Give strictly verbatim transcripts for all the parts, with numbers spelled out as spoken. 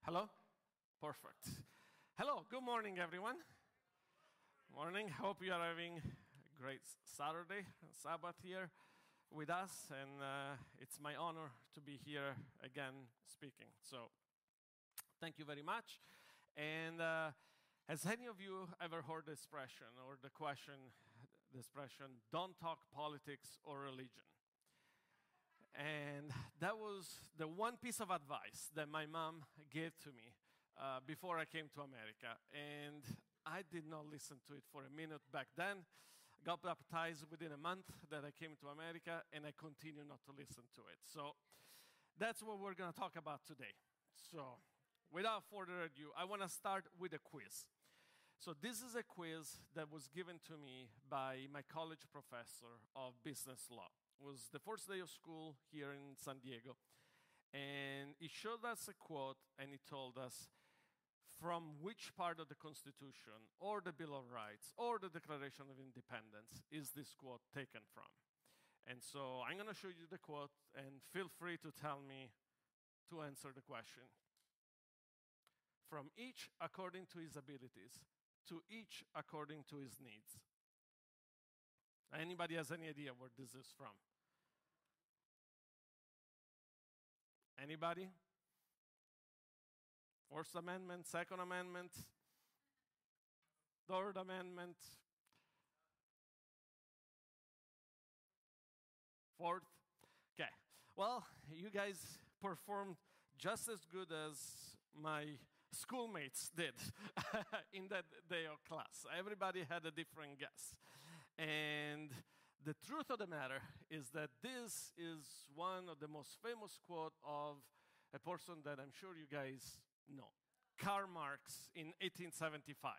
Hello? Perfect. Hello, good morning, everyone. Morning. Hope you are having a great Saturday, Sabbath here with us, and uh, it's my honor to be here again speaking. So, thank you very much. And uh, has any of you ever heard the expression or the question, the expression, don't talk politics or religion? And that was the one piece of advice that my mom gave to me uh, before I came to America. And I did not listen to it for a minute back then. Got baptized within a month that I came to America, and I continue not to listen to it. So that's what we're going to talk about today. So without further ado, I want to start with a quiz. So this is a quiz that was given to me by my college professor of business law. It was the first day of school here in San Diego. And he showed us a quote, and he told us from which part of the Constitution or the Bill of Rights or the Declaration of Independence is this quote taken from. And so I'm going to show you the quote, and feel free to tell me to answer the question. From each according to his abilities, to each according to his needs. Anybody has any idea where this is from? Anybody? First Amendment, Second Amendment, Third Amendment, Fourth? Okay. Well, you guys performed just as good as my schoolmates did in that day of class. Everybody had a different guess. And the truth of the matter is that this is one of the most famous quotes of a person that I'm sure you guys know, Karl Marx in eighteen seventy-five.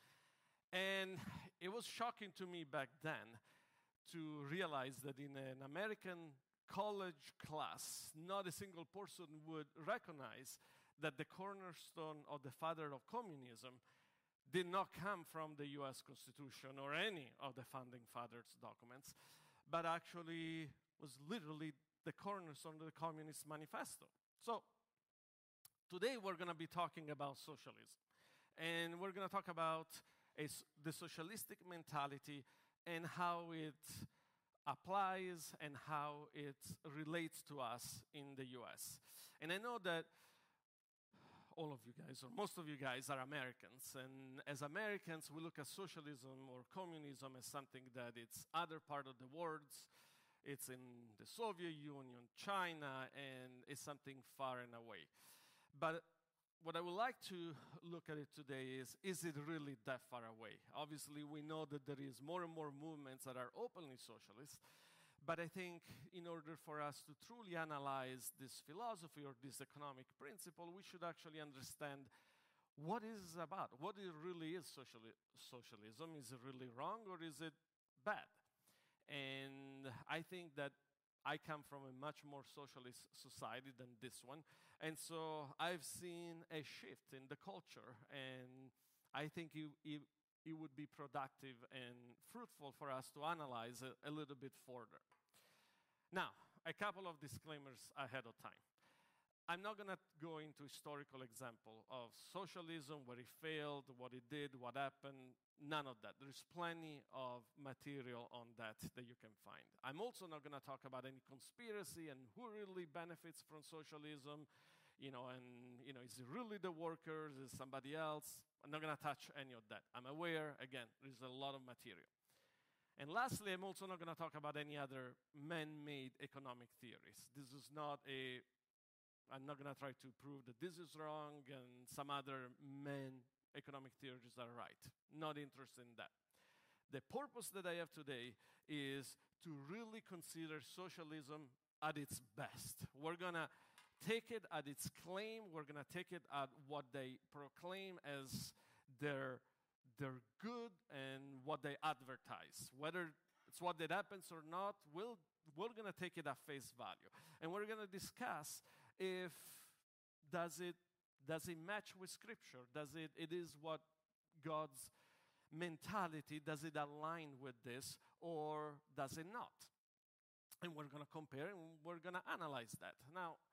And it was shocking to me back then to realize that in an American college class, not a single person would recognize that the cornerstone of the father of communism did not come from the U S Constitution or any of the founding fathers' documents, but actually was literally the cornerstone of the Communist Manifesto. So today we're going to be talking about socialism, and we're going to talk about a, the socialistic mentality and how it applies and how it relates to us in the U S. And I know that all of you guys, or most of you guys, are Americans. And as Americans, we look at socialism or communism as something that it's other part of the world. It's in the Soviet Union, China, and it's something far and away. But what I would like to look at it today is, is it really that far away? Obviously, we know that there is more and more movements that are openly socialist. But I think in order for us to truly analyze this philosophy or this economic principle, we should actually understand what it is about. What it really is sociali- socialism. Is it really wrong, or is it bad? And I think that I come from a much more socialist society than this one. And so I've seen a shift in the culture, and I think it, it, it would be productive and fruitful for us to analyze it a little bit further. Now, a couple of disclaimers ahead of time. I'm not going to go into historical example of socialism, where it failed, what it did, what happened, none of that. There's plenty of material on that that you can find. I'm also not going to talk about any conspiracy and who really benefits from socialism, you know, and, you know, is it really the workers, is it somebody else? I'm not going to touch any of that. I'm aware, again, there's a lot of material. And lastly, I'm also not going to talk about any other man-made economic theories. This is not a, I'm not going to try to prove that this is wrong and some other man economic theories are right. Not interested in that. The purpose that I have today is to really consider socialism at its best. We're going to take it at its claim. We're going to take it at what they proclaim as their They're good and what they advertise. Whether it's what that happens or not, we'll, we're going to take it at face value. And we're going to discuss if does it, does it match with Scripture? Does it, it is what God's mentality, does it align with this, or does it not? And we're going to compare and we're going to analyze that. Now,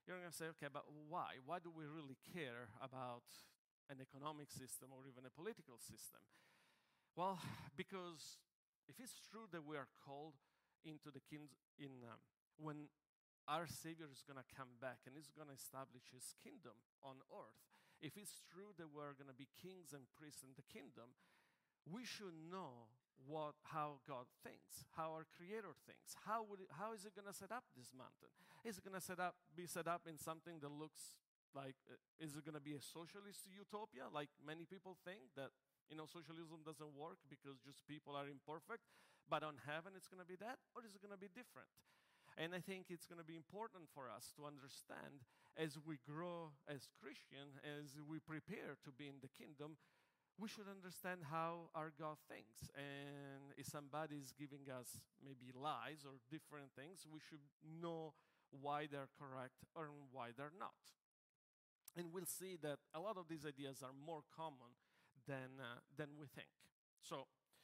You're going to say, okay, but why? Why do we really care about an economic system or even a political system? Well, because if it's true that we are called into the kingdom, in um, when our Savior is going to come back and is going to establish his kingdom on earth, if it's true that we're going to be kings and priests in the kingdom, we should know what, how God thinks, how our Creator thinks. How would it, how is it going to set up this mountain? Is it going to set up be set up in something that looks like, uh, is it going to be a socialist utopia, like many people think that, you know, socialism doesn't work because just people are imperfect, but on heaven it's going to be that, or is it going to be different? And I think it's going to be important for us to understand as we grow as Christians, as we prepare to be in the kingdom, we should understand how our God thinks. And if somebody is giving us maybe lies or different things, we should know why they're correct or why they're not. And we'll see that a lot of these ideas are more common than, uh, than we think. So,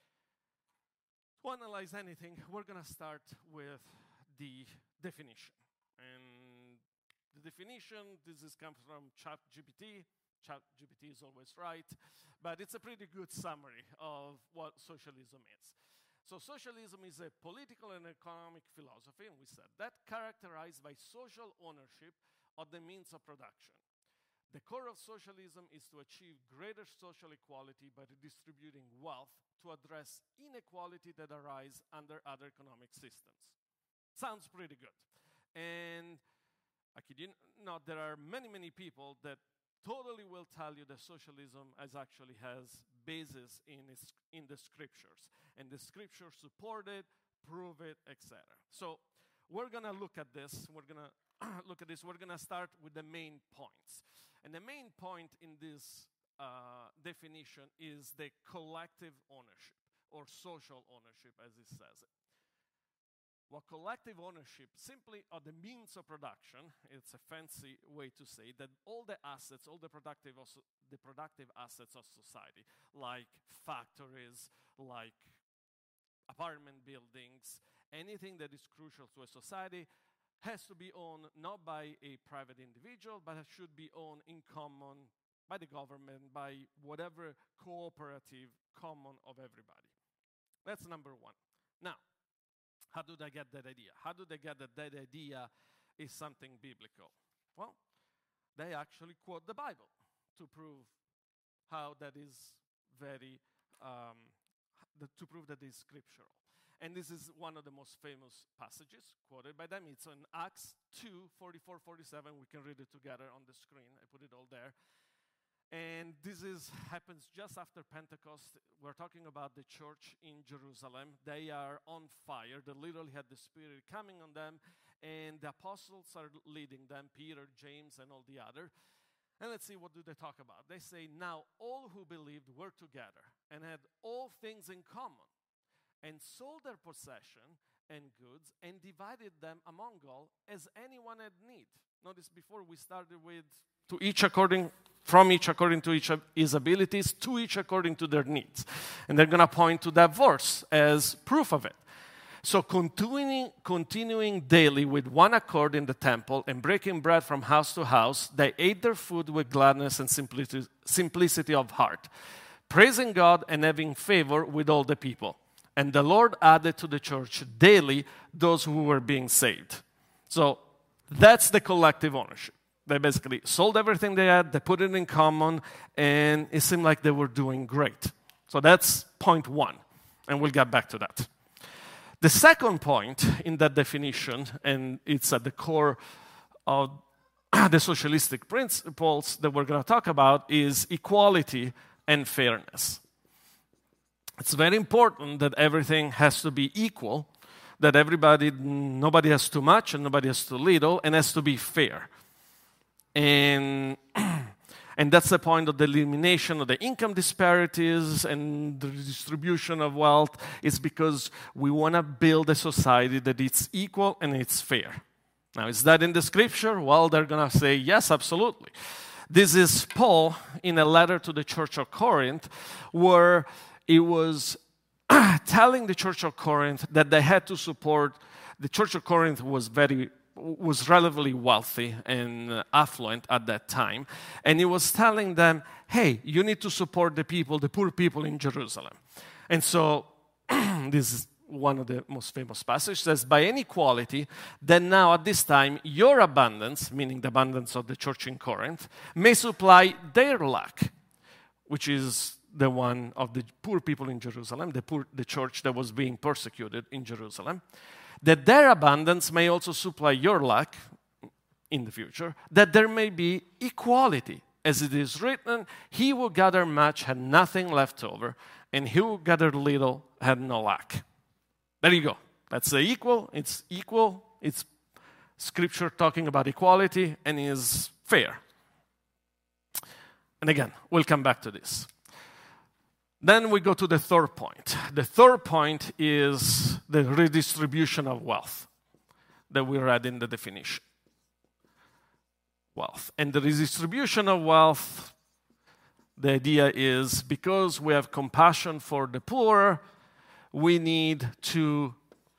to analyze anything, we're going to start with the definition. And the definition, this is comes from ChatGPT. ChatGPT is always right, but it's a pretty good summary of what socialism is. So socialism is a political and economic philosophy, and we said that, characterized by social ownership of the means of production. The core of socialism is to achieve greater social equality by redistributing wealth to address inequality that arise under other economic systems. Sounds pretty good. And I kid you not, there are many, many people that totally will tell you that socialism as actually has basis in, its, in the scriptures. And the scriptures support it, prove it, et cetera. So we're going to look at this. We're going to look at this. We're going to start with the main points. And the main point in this uh, definition is the collective ownership, or social ownership, as it says it. Well, collective ownership simply of the means of production, it's a fancy way to say that all the assets, all the productive, also, the productive assets of society, like factories, like apartment buildings, anything that is crucial to a society, has to be owned not by a private individual, but it should be owned in common by the government, by whatever cooperative common of everybody. That's number one. Now, how do they get that idea? How do they get that that idea is something biblical? Well, they actually quote the Bible to prove how that is very, um, the, to prove that is scriptural. And this is one of the most famous passages quoted by them. It's in Acts two, forty-four, forty-seven. We can read it together on the screen. I put it all there. And this is happens just after Pentecost. We're talking about the church in Jerusalem. They are on fire. They literally had the Spirit coming on them, and the apostles are leading them, Peter, James, and all the other. And let's see, what do they talk about? They say, now all who believed were together and had all things in common, and sold their possession and goods and divided them among all as anyone had need. Notice before we started with to each according from each according to each of his abilities, to each according to their needs. And they're going to point to that verse as proof of it. So continuing, continuing daily with one accord in the temple and breaking bread from house to house, they ate their food with gladness and simplicity, simplicity of heart, praising God and having favor with all the people. And the Lord added to the church daily those who were being saved. So that's the collective ownership. They basically sold everything they had, they put it in common, and it seemed like they were doing great. So that's point one, and we'll get back to that. The second point in that definition, and it's at the core of the socialistic principles that we're going to talk about, is equality and fairness. It's very important that everything has to be equal, that everybody, nobody has too much and nobody has too little, and has to be fair. And, and that's the point of the elimination of the income disparities and the distribution of wealth, is because we want to build a society that it's equal and it's fair. Now, is that in the scripture? Well, they're going to say, yes, absolutely. This is Paul in a letter to the church of Corinth, where he was telling the church of Corinth that they had to support. The church of Corinth was very was relatively wealthy and uh, affluent at that time, and he was telling them, hey, you need to support the people, the poor people in Jerusalem. And so this is one of the most famous passages, says, by any quality, then now at this time your abundance, meaning the abundance of the church in Corinth, may supply their lack, which is the one of the poor people in Jerusalem, the, poor, the church that was being persecuted in Jerusalem, that their abundance may also supply your lack in the future, that there may be equality. As it is written, he who gathered much had nothing left over, and he who gathered little had no lack. There you go. That's the equal. It's equal. It's scripture talking about equality and is fair. And again, we'll come back to this. Then we go to the third point. The third point is the redistribution of wealth that we read in the definition. Wealth. And the redistribution of wealth, the idea is because we have compassion for the poor, we need to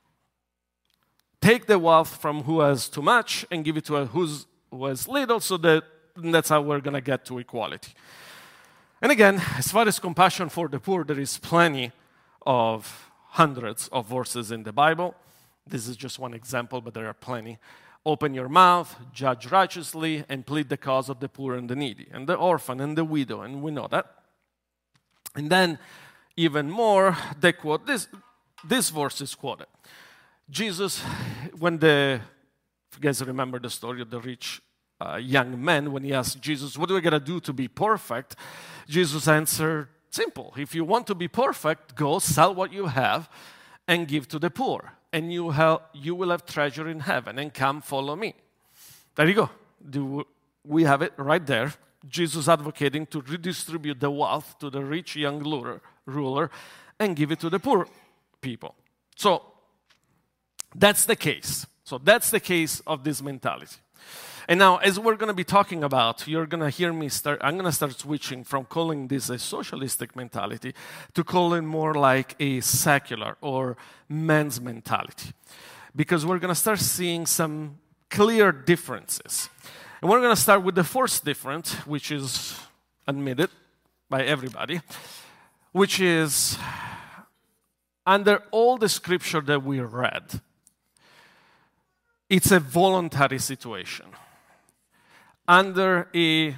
take the wealth from who has too much and give it to who's, who has little, so that that's how we're going to get to equality. And again, as far as compassion for the poor, there is plenty of hundreds of verses in the Bible. This is just one example, but there are plenty. Open your mouth, judge righteously, and plead the cause of the poor and the needy, and the orphan and the widow, and we know that. And then, even more, they quote this, this verse is quoted. Jesus, when the, if you guys remember the story of the rich uh, young man, when he asked Jesus, what do I got to do to be perfect? Jesus answered, simple. If you want to be perfect, go sell what you have and give to the poor, and you, have, you will have treasure in heaven, and come follow me. There you go. Do, we have it right there. Jesus advocating to redistribute the wealth to the rich young ruler, ruler and give it to the poor people. So that's the case. So that's the case of this mentality. And now, as we're going to be talking about, you're going to hear me start, I'm going to start switching from calling this a socialistic mentality to calling more like a secular or man's mentality. Because we're going to start seeing some clear differences. And we're going to start with the first difference, which is admitted by everybody, which is under all the scripture that we read, it's a voluntary situation. Under a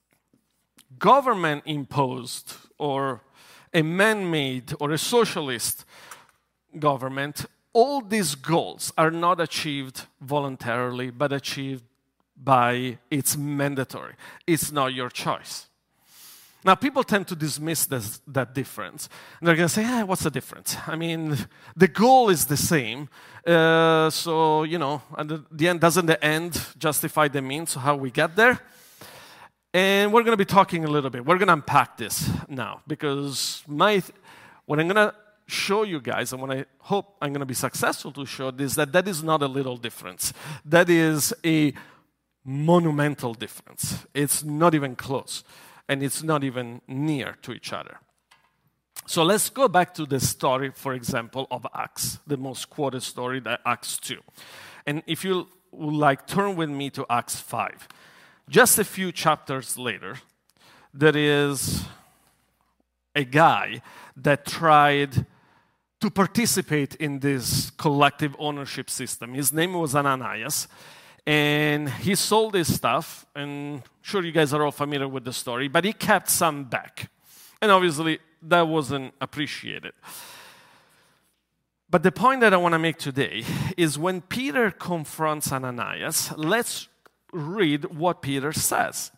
government-imposed or a man-made or a socialist government, all these goals are not achieved voluntarily, but achieved by it's mandatory. It's not your choice. Now, people tend to dismiss this, that difference. And they're going to say, hey, what's the difference? I mean, the goal is the same. Uh, so, you know, at the, the end, doesn't the end justify the means, so how we get there? And we're going to be talking a little bit. We're going to unpack this now. Because my, what I'm going to show you guys, and what I hope I'm going to be successful to show, is that that is not a little difference. That is a monumental difference. It's not even close. And it's not even near to each other. So let's go back to the story, for example, of Acts, the most quoted story, that Acts two. And if you would like, turn with me to Acts five. Just a few chapters later, there is a guy that tried to participate in this collective ownership system. His name was Ananias. And he sold his stuff, and sure you guys are all familiar with the story, but he kept some back. And obviously, that wasn't appreciated. But the point that I want to make today is when Peter confronts Ananias, let's read what Peter says.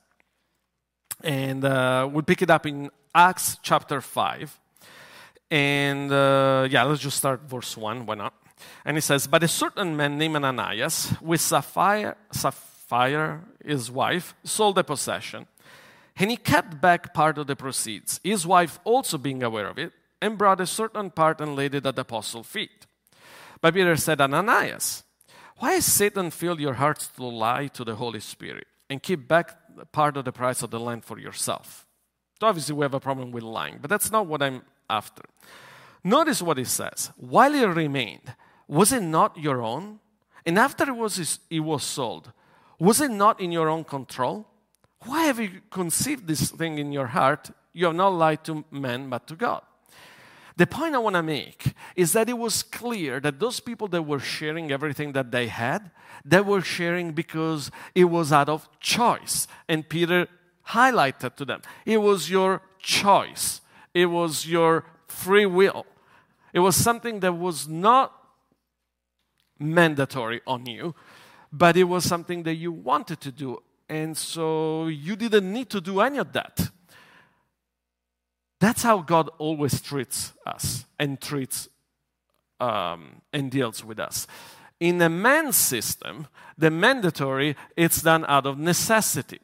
And uh, we'll pick it up in Acts chapter five. And uh, yeah, let's just start verse one, why not? And he says, but a certain man named Ananias, with Sapphira, Sapphira, his wife, sold a possession. And he kept back part of the proceeds, his wife also being aware of it, and brought a certain part and laid it at the apostles' feet. But Peter said, Ananias, why has Satan filled your hearts to lie to the Holy Spirit and keep back part of the price of the land for yourself? So obviously we have a problem with lying, but that's not what I'm after. Notice what he says. While it remained, was it not your own? And after it was, it was sold, was it not in your own control? Why have you conceived this thing in your heart? You have not lied to men, but to God. The point I want to make is that it was clear that those people that were sharing everything that they had, they were sharing because it was out of choice. And Peter highlighted to them, it was your choice. It was your free will. It was something that was not mandatory on you, but it was something that you wanted to do. And so you didn't need to do any of that. That's how God always treats us and treats um, and deals with us. In a man's system, the mandatory, it's done out of necessity.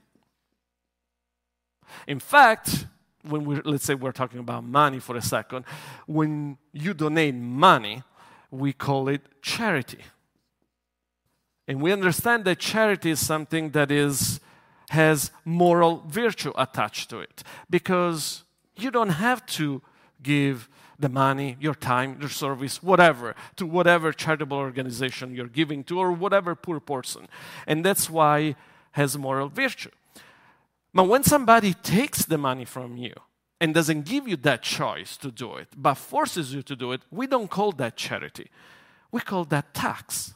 In fact, when we let's say we're talking about money for a second, when you donate money, we call it charity. And we understand that charity is something that is has moral virtue attached to it, because you don't have to give the money, your time, your service, whatever, to whatever charitable organization you're giving to, or whatever poor person. And that's why it has moral virtue. But when somebody takes the money from you and doesn't give you that choice to do it, but forces you to do it, we don't call that charity. We call that tax.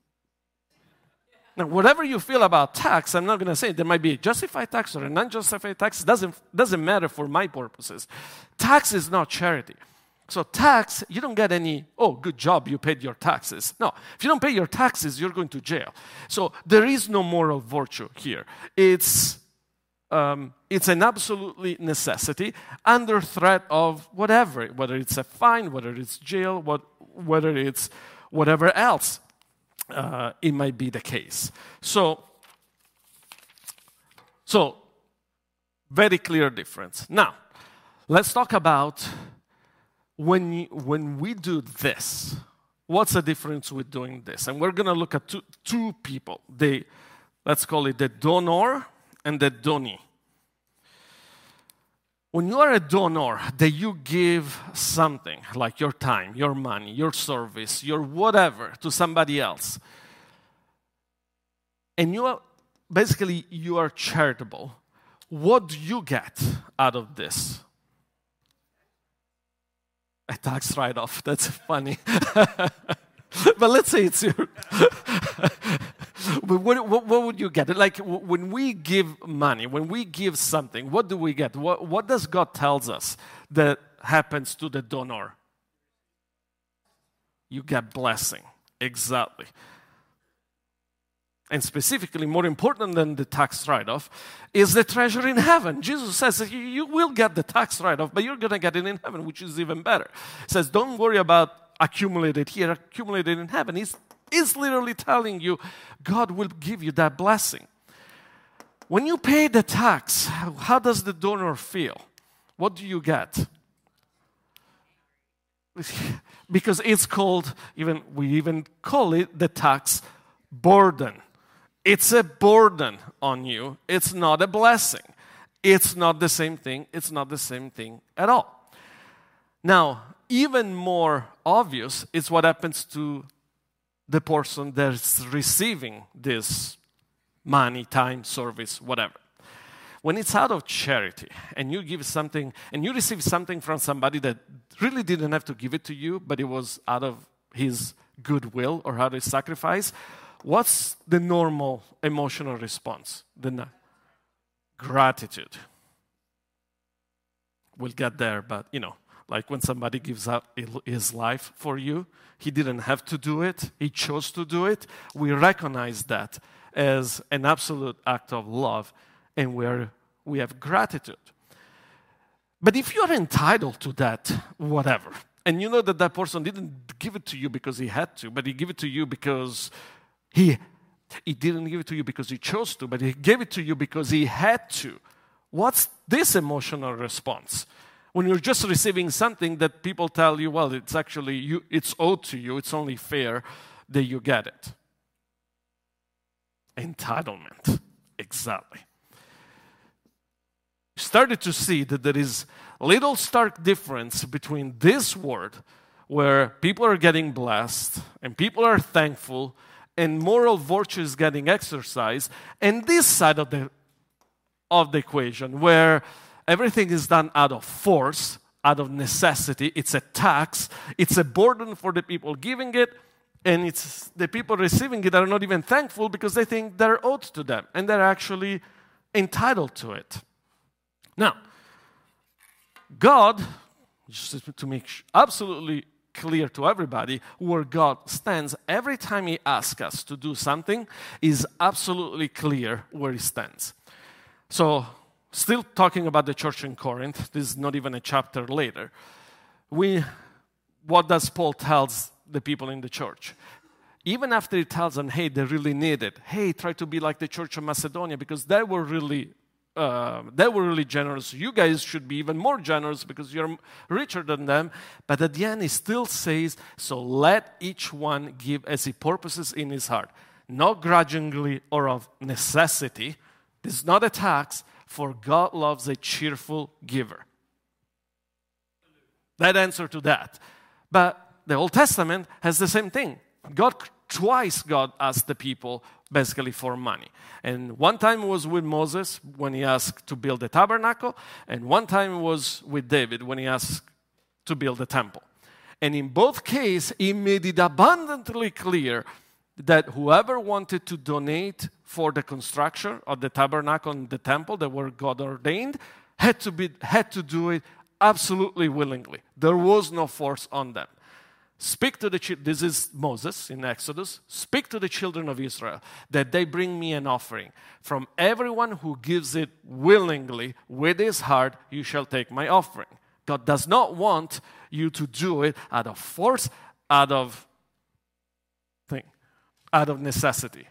Now, whatever you feel about tax, I'm not going to say there might be a justified tax or a non-justified tax. It doesn't, doesn't matter for my purposes. Tax is not charity. So tax, you don't get any, oh, good job, you paid your taxes. No, if you don't pay your taxes, you're going to jail. So there is no moral virtue here. It's um, it's an absolutely necessity under threat of whatever, whether it's a fine, whether it's jail, what, whether it's whatever else uh, it might be the case. So, so very clear difference. Now, let's talk about when you, when we do this. What's the difference with doing this? And we're going to look at two, two people. They, let's call it the donor and the donee. When you are a donor, that you give something, like your time, your money, your service, your whatever, to somebody else, and you are, basically you are charitable, what do you get out of this? A tax write-off. That's funny. But let's say it's your... what, what, what would you get? Like when we give money, when we give something, what do we get? What, what does God tells us that happens to the donor? You get blessing. Exactly. And specifically, more important than the tax write-off, is the treasure in heaven. Jesus says that you, you will get the tax write-off, but you're going to get it in heaven, which is even better. He says, don't worry about accumulated here, accumulated in heaven. He's, he's literally telling you, God will give you that blessing. When you pay the tax, how does the donor feel? What do you get? Because it's called, even we even call it the tax burden. It's a burden on you. It's not a blessing. It's not the same thing. It's not the same thing at all. Now, even more obvious is what happens to the person that's receiving this money, time, service, whatever. When it's out of charity and you give something, and you receive something from somebody that really didn't have to give it to you, but it was out of his goodwill or out of his sacrifice, what's the normal emotional response? The na- gratitude. We'll get there, but you know, like when somebody gives up his life for you, he didn't have to do it, he chose to do it. We recognize that as an absolute act of love, and we're, we have gratitude. But if you're entitled to that, whatever, and you know that that person didn't give it to you because he had to, but he gave it to you because he, he didn't give it to you because he chose to, but he gave it to you because he had to. What's this emotional response? When you're just receiving something that people tell you, well, it's actually, you, it's owed to you, it's only fair that you get it. Entitlement. Exactly. You started to see that there is a little stark difference between this word, where people are getting blessed, and people are thankful, and moral virtue is getting exercised, and this side of the of the equation, where everything is done out of force, out of necessity, it's a tax, it's a burden for the people giving it, and it's the people receiving it are not even thankful because they think they're owed to them, and they're actually entitled to it. Now, God, just to make absolutely clear to everybody, where God stands every time He asks us to do something is absolutely clear where He stands. So, still talking about the church in Corinth, this is not even a chapter later. We, what does Paul tells the people in the church? Even after he tells them, hey, they really need it. Hey, try to be like the church of Macedonia because they were really, uh, they were really generous. You guys should be even more generous because you're richer than them. But at the end, he still says, so let each one give as he purposes in his heart, not grudgingly or of necessity. This is not a tax, for God loves a cheerful giver. That answer to that. But the Old Testament has the same thing. God, twice God asked the people basically for money. And one time it was with Moses when he asked to build the tabernacle, and one time it was with David when he asked to build the temple. And in both cases, he made it abundantly clear that whoever wanted to donate for the construction of the tabernacle and the temple that were God ordained had to be had to do it absolutely willingly. There was no force on them. Speak to the children, this is Moses in Exodus, speak to the children of Israel that they bring me an offering. From everyone who gives it willingly with his heart, you shall take my offering. God does not want you to do it out of force, out of thing, out of necessity.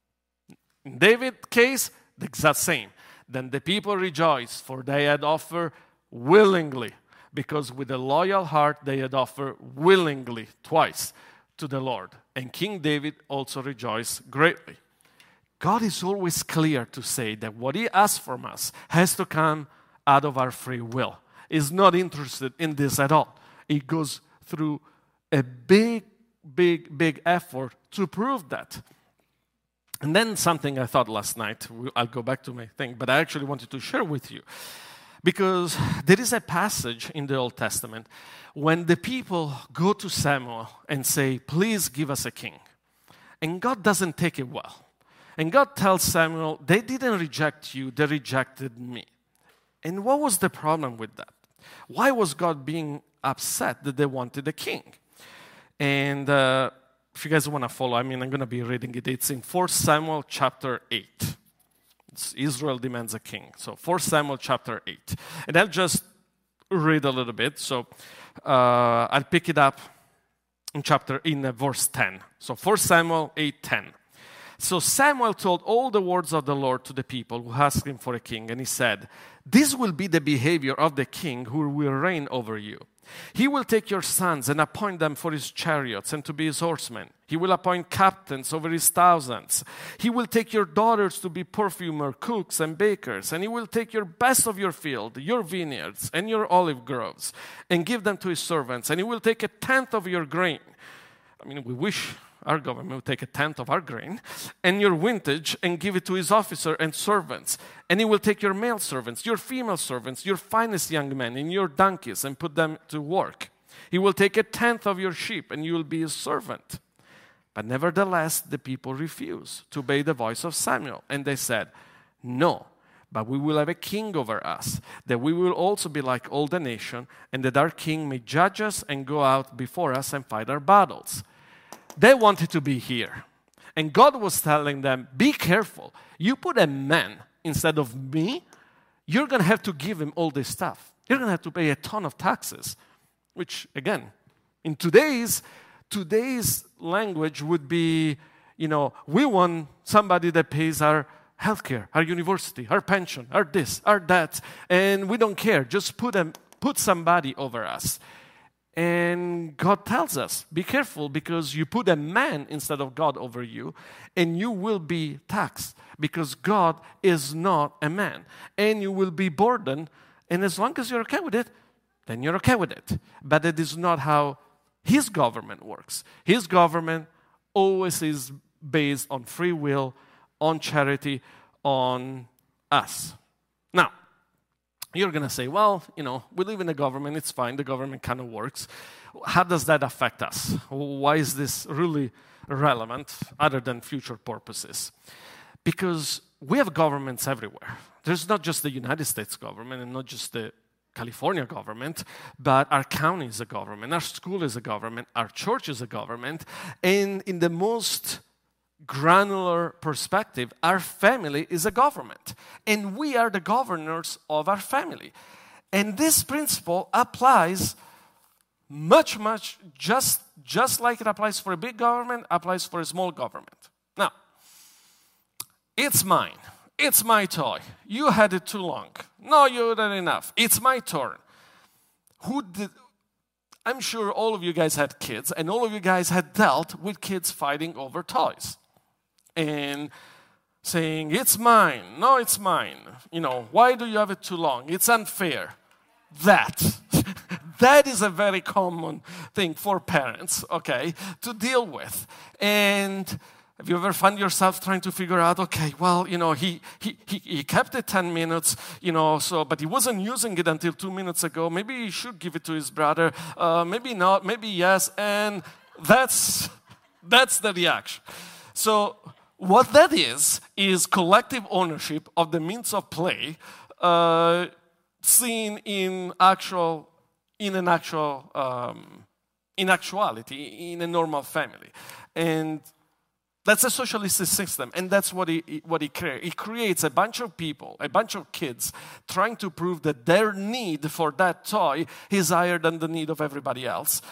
In David's case, the exact same. Then the people rejoiced, for they had offered willingly, because with a loyal heart they had offered willingly twice to the Lord. And King David also rejoiced greatly. God is always clear to say that what He asks from us has to come out of our free will. He's not interested in this at all. He goes through a big, big, big effort to prove that. And then something I thought last night, I'll go back to my thing, but I actually wanted to share with you. Because there is a passage in the Old Testament when the people go to Samuel and say, please give us a king. And God doesn't take it well. And God tells Samuel, they didn't reject you, they rejected me. And what was the problem with that? Why was God being upset that they wanted a king? And uh, if you guys want to follow, I mean, I'm going to be reading it. It's in First Samuel chapter eight. It's Israel demands a king. So First Samuel chapter eight. And I'll just read a little bit. So uh, I'll pick it up in chapter in uh, verse ten. So First Samuel eight ten. So Samuel told all the words of the Lord to the people who asked him for a king. And he said, this will be the behavior of the king who will reign over you. He will take your sons and appoint them for his chariots and to be his horsemen. He will appoint captains over his thousands. He will take your daughters to be perfumer, cooks, and bakers. And he will take your best of your field, your vineyards, and your olive groves, and give them to his servants. And he will take a tenth of your grain. I mean, we wish our government would take a tenth of our grain, and your vintage, and give it to his officer and servants. And he will take your male servants, your female servants, your finest young men, and your donkeys, and put them to work. He will take a tenth of your sheep, and you will be his servant. But nevertheless, the people refused to obey the voice of Samuel. And they said, no, but we will have a king over us, that we will also be like all the nation, and that our king may judge us and go out before us and fight our battles. They wanted to be here. And God was telling them, be careful. You put a man instead of me, you're going to have to give him all this stuff. You're going to have to pay a ton of taxes, which, again, in today's today's language would be, you know, we want somebody that pays our healthcare, our university, our pension, our this, our that, and we don't care. Just put them, put somebody over us. And God tells us, be careful because you put a man instead of God over you, and you will be taxed because God is not a man. And you will be burdened, and as long as you're okay with it, then you're okay with it. But it is not how His government works. His government always is based on free will, on charity, on us. Now, you're going to say, well, you know, we live in a government, it's fine, the government kind of works. How does that affect us? Why is this really relevant other than future purposes? Because we have governments everywhere. There's not just the United States government and not just the California government, but our county is a government, our school is a government, our church is a government, and in the most granular perspective, our family is a government, and we are the governors of our family. And this principle applies much, much, just, just like it applies for a big government, applies for a small government. Now, it's mine. It's my toy. You had it too long. No, you had enough. It's my turn. Who did? I'm sure all of you guys had kids, and all of you guys had dealt with kids fighting over toys. And saying, it's mine. No, it's mine. You know, why do you have it too long? It's unfair. That. That is a very common thing for parents, okay, to deal with. And have you ever found yourself trying to figure out, okay, well, you know, he, he, he, he kept it ten minutes, you know, so, but he wasn't using it until two minutes ago. Maybe he should give it to his brother. Uh, maybe not, maybe yes. And that's, that's the reaction. So what that is, is collective ownership of the means of play uh, seen in actual, in an actual, um, in actuality, in a normal family. And that's a socialist system, and that's what he, what he creates. He creates a bunch of people, a bunch of kids, trying to prove that their need for that toy is higher than the need of everybody else.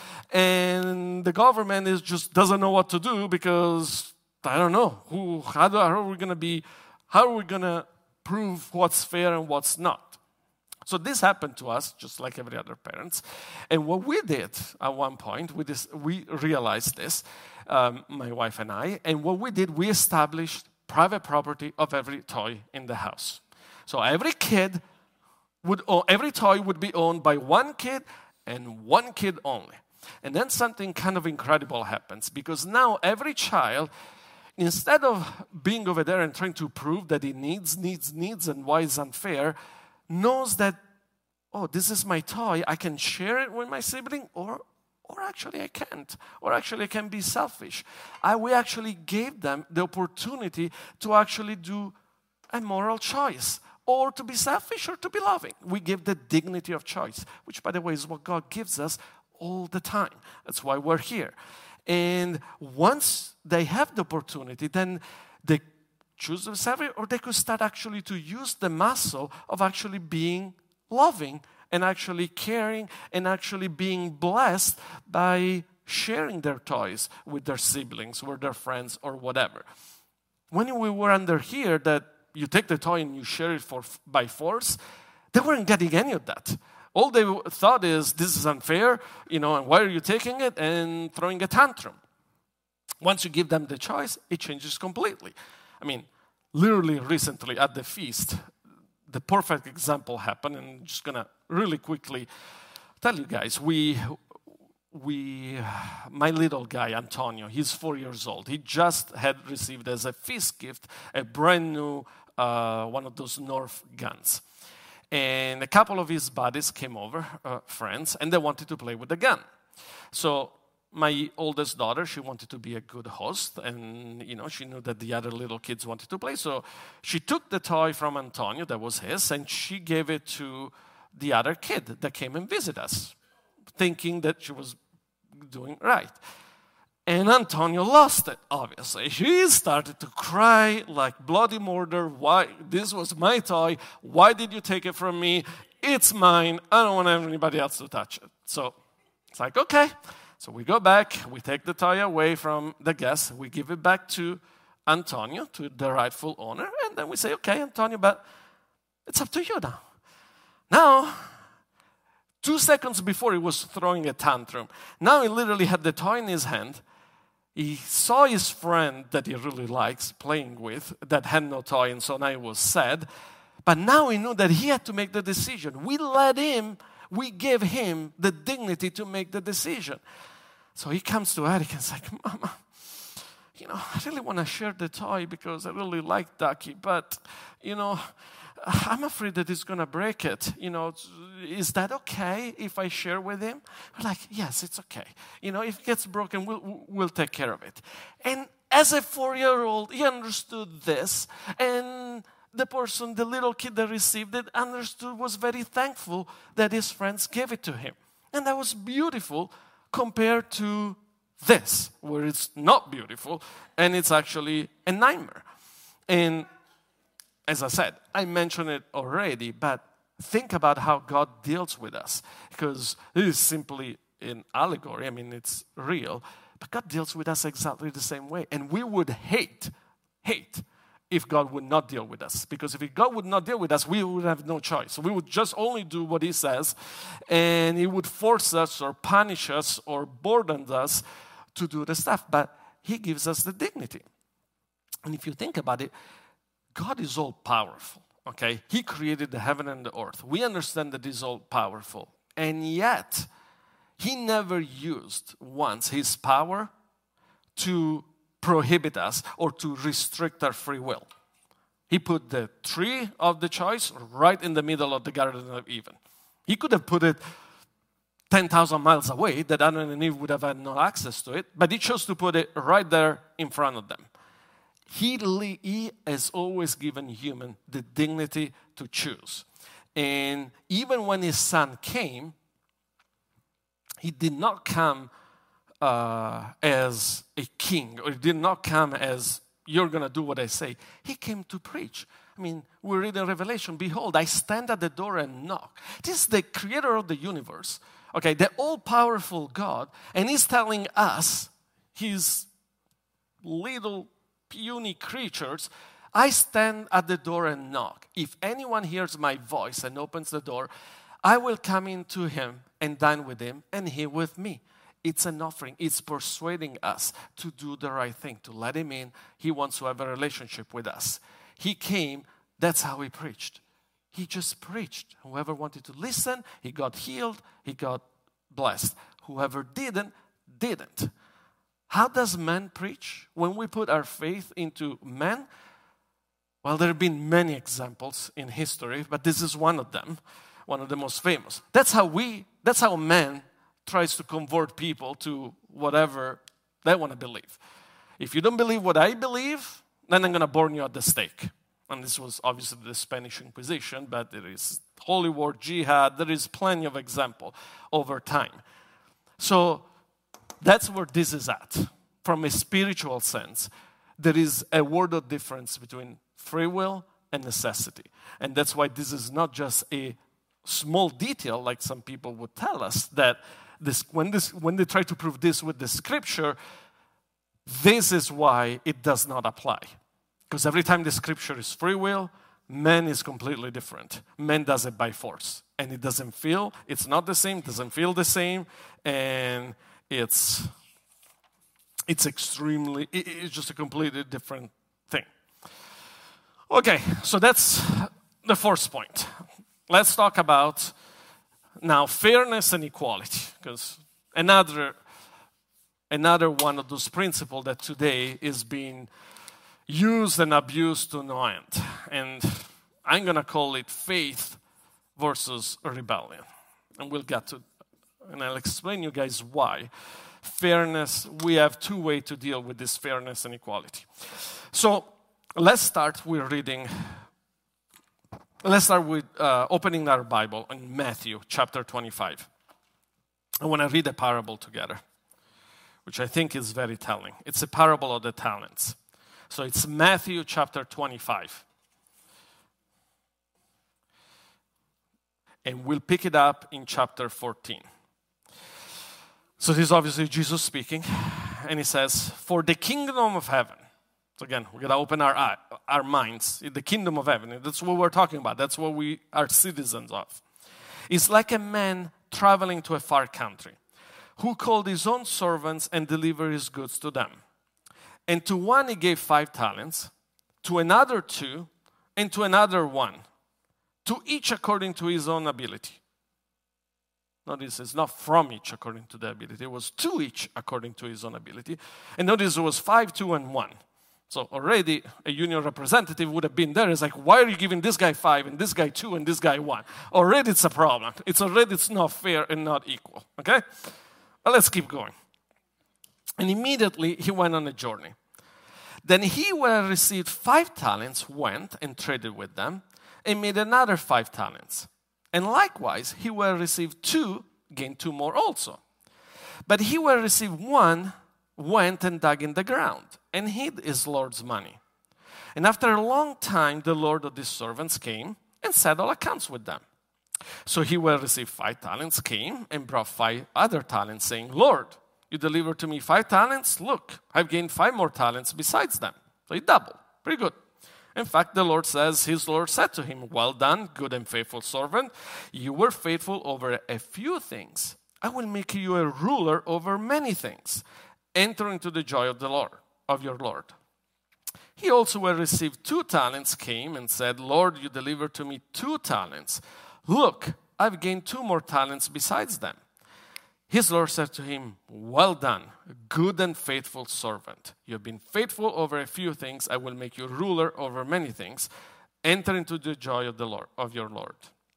And the government is just doesn't know what to do because, I don't know, who, how, do, how are we going to be, how are we going to prove what's fair and what's not? So this happened to us, just like every other parents. And what we did at one point, we, this, we realized this, um, my wife and I, and what we did, we established private property of every toy in the house. So every kid would own, every toy would be owned by one kid and one kid only. And then something kind of incredible happens, because now every child, instead of being over there and trying to prove that he needs, needs, needs, and why it's unfair, knows that, oh, this is my toy, I can share it with my sibling, or or actually I can't, or actually I can be selfish. I, we actually gave them the opportunity to actually do a moral choice, or to be selfish or to be loving. We give the dignity of choice, which, by the way, is what God gives us all the time. That's why we're here. And once they have the opportunity, then they choose themselves, or they could start actually to use the muscle of actually being loving and actually caring and actually being blessed by sharing their toys with their siblings or their friends or whatever. When we were under here that you take the toy and you share it for by force, they weren't getting any of that. All they thought is, this is unfair, you know, and why are you taking it, and throwing a tantrum. Once you give them the choice, it changes completely. I mean, literally recently at the feast, the perfect example happened, and I'm just gonna really quickly tell you guys. We, we, my little guy Antonio, he's four years old. He just had received as a feast gift a brand new uh, one of those Nerf guns, and a couple of his buddies came over, uh, friends, and they wanted to play with the gun. So my oldest daughter, she wanted to be a good host, and, you know, she knew that the other little kids wanted to play. So she took the toy from Antonio, that was his, and she gave it to the other kid that came and visit us, thinking that she was doing right. And Antonio lost it, obviously. He started to cry like bloody murder. Why? This was my toy. Why did you take it from me? It's mine. I don't want anybody else to touch it. So it's like, okay. So we go back, we take the toy away from the guest, we give it back to Antonio, to the rightful owner, and then we say, okay, Antonio, but it's up to you now. Now, two seconds before he was throwing a tantrum, now he literally had the toy in his hand. He saw his friend that he really likes playing with that had no toy, and so now he was sad. But now he knew that he had to make the decision. We let him, we gave him the dignity to make the decision. So he comes to Eric and is like, Mama, you know, I really want to share the toy because I really like Ducky, but, you know, I'm afraid that he's going to break it. You know, is that okay if I share with him? We're like, yes, it's okay. You know, if it gets broken, we'll, we'll take care of it. And as a four-year-old, he understood this. And the person, the little kid that received it, understood, was very thankful that his friends gave it to him. And that was beautiful compared to this, where it's not beautiful, and it's actually a nightmare. And as I said, I mentioned it already, but think about how God deals with us, because it is simply an allegory. I mean, it's real, but God deals with us exactly the same way. And we would hate, hate, if God would not deal with us. Because if God would not deal with us, we would have no choice. We would just only do what He says, and He would force us or punish us or burden us to do the stuff. But He gives us the dignity. And if you think about it, God is all powerful, okay? He created the heaven and the earth. We understand that He's all powerful. And yet, He never used once His power to prohibit us or to restrict our free will. He put the tree of the choice right in the middle of the Garden of Eden. He could have put it ten thousand miles away, that Adam and Eve would have had no access to it, but He chose to put it right there in front of them. He, he has always given human the dignity to choose. And even when His Son came, He did not come uh, as a king, or He did not come as, you're going to do what I say. He came to preach. I mean, we read in Revelation, behold, I stand at the door and knock. This is the creator of the universe, okay, the all-powerful God, and He's telling us, His little puny creatures, I stand at the door and knock. If anyone hears my voice and opens the door, I will come into him and dine with him, and he with me. It's an offering. It's persuading us to do the right thing, to let Him in. He wants to have a relationship with us. He came, that's how He preached. He just preached. Whoever wanted to listen, he got healed, he got blessed. Whoever didn't, didn't. How does man preach? When we put our faith into men, well, there have been many examples in history, but this is one of them, one of the most famous. That's how we, that's how man tries to convert people to whatever they want to believe. If you don't believe what I believe, then I'm going to burn you at the stake. And this was obviously the Spanish Inquisition, but there is Holy War, Jihad, there is plenty of example over time. So that's where this is at. From a spiritual sense, there is a world of difference between free will and necessity. And that's why this is not just a small detail, like some people would tell us, that this, when, this, when they try to prove this with the scripture, this is why it does not apply. Because every time the scripture is free will, man is completely different. Man does it by force. And it doesn't feel, it's not the same, doesn't feel the same, and it's it's extremely, it's just a completely different thing. Okay, so that's the first point. Let's talk about now fairness and equality, because another another one of those principles that today is being used and abused to no end. And I'm going to call it faith versus rebellion. And we'll get to, and I'll explain you guys why. Fairness, we have two ways to deal with this fairness and equality. So let's start with reading, let's start with uh, opening our Bible in Matthew chapter twenty-five. I want to read a parable together, which I think is very telling. It's a parable of the talents. So it's Matthew chapter twenty-five. And we'll pick it up in chapter fourteen. So this is obviously Jesus speaking. And He says, for the kingdom of heaven. So again, we're going to open our eye, our minds. The kingdom of heaven. That's what we're talking about. That's what we are citizens of. It's like a man traveling to a far country, who called his own servants and delivered his goods to them. And to one he gave five talents, to another two, and to another one, to each according to his own ability. Notice it's not from each according to the ability. It was to each according to his own ability. And notice it was five, two, and one. So already a union representative would have been there. It's like, why are you giving this guy five and this guy two and this guy one? Already it's a problem. It's already it's not fair and not equal. Okay? Well, let's keep going. And immediately he went on a journey. Then he who had received five talents went and traded with them and made another five talents. And likewise, he who had received two gained two more also. But he who had received one went and dug in the ground and hid his Lord's money. And after a long time, the Lord of these servants came and settled accounts with them. So he who had received five talents came and brought five other talents, saying, Lord, you delivered to me five talents. Look, I've gained five more talents besides them. So he doubled. Pretty good. In fact, the Lord says, his Lord said to him, well done, good and faithful servant. You were faithful over a few things. I will make you a ruler over many things. Enter into the joy of the Lord, of your Lord. He also, who had received two talents, came and said, Lord, you delivered to me two talents. Look, I've gained two more talents besides them. His Lord said to him, well done, good and faithful servant. You have been faithful over a few things. I will make you ruler over many things. Enter into the joy of the Lord, of your Lord.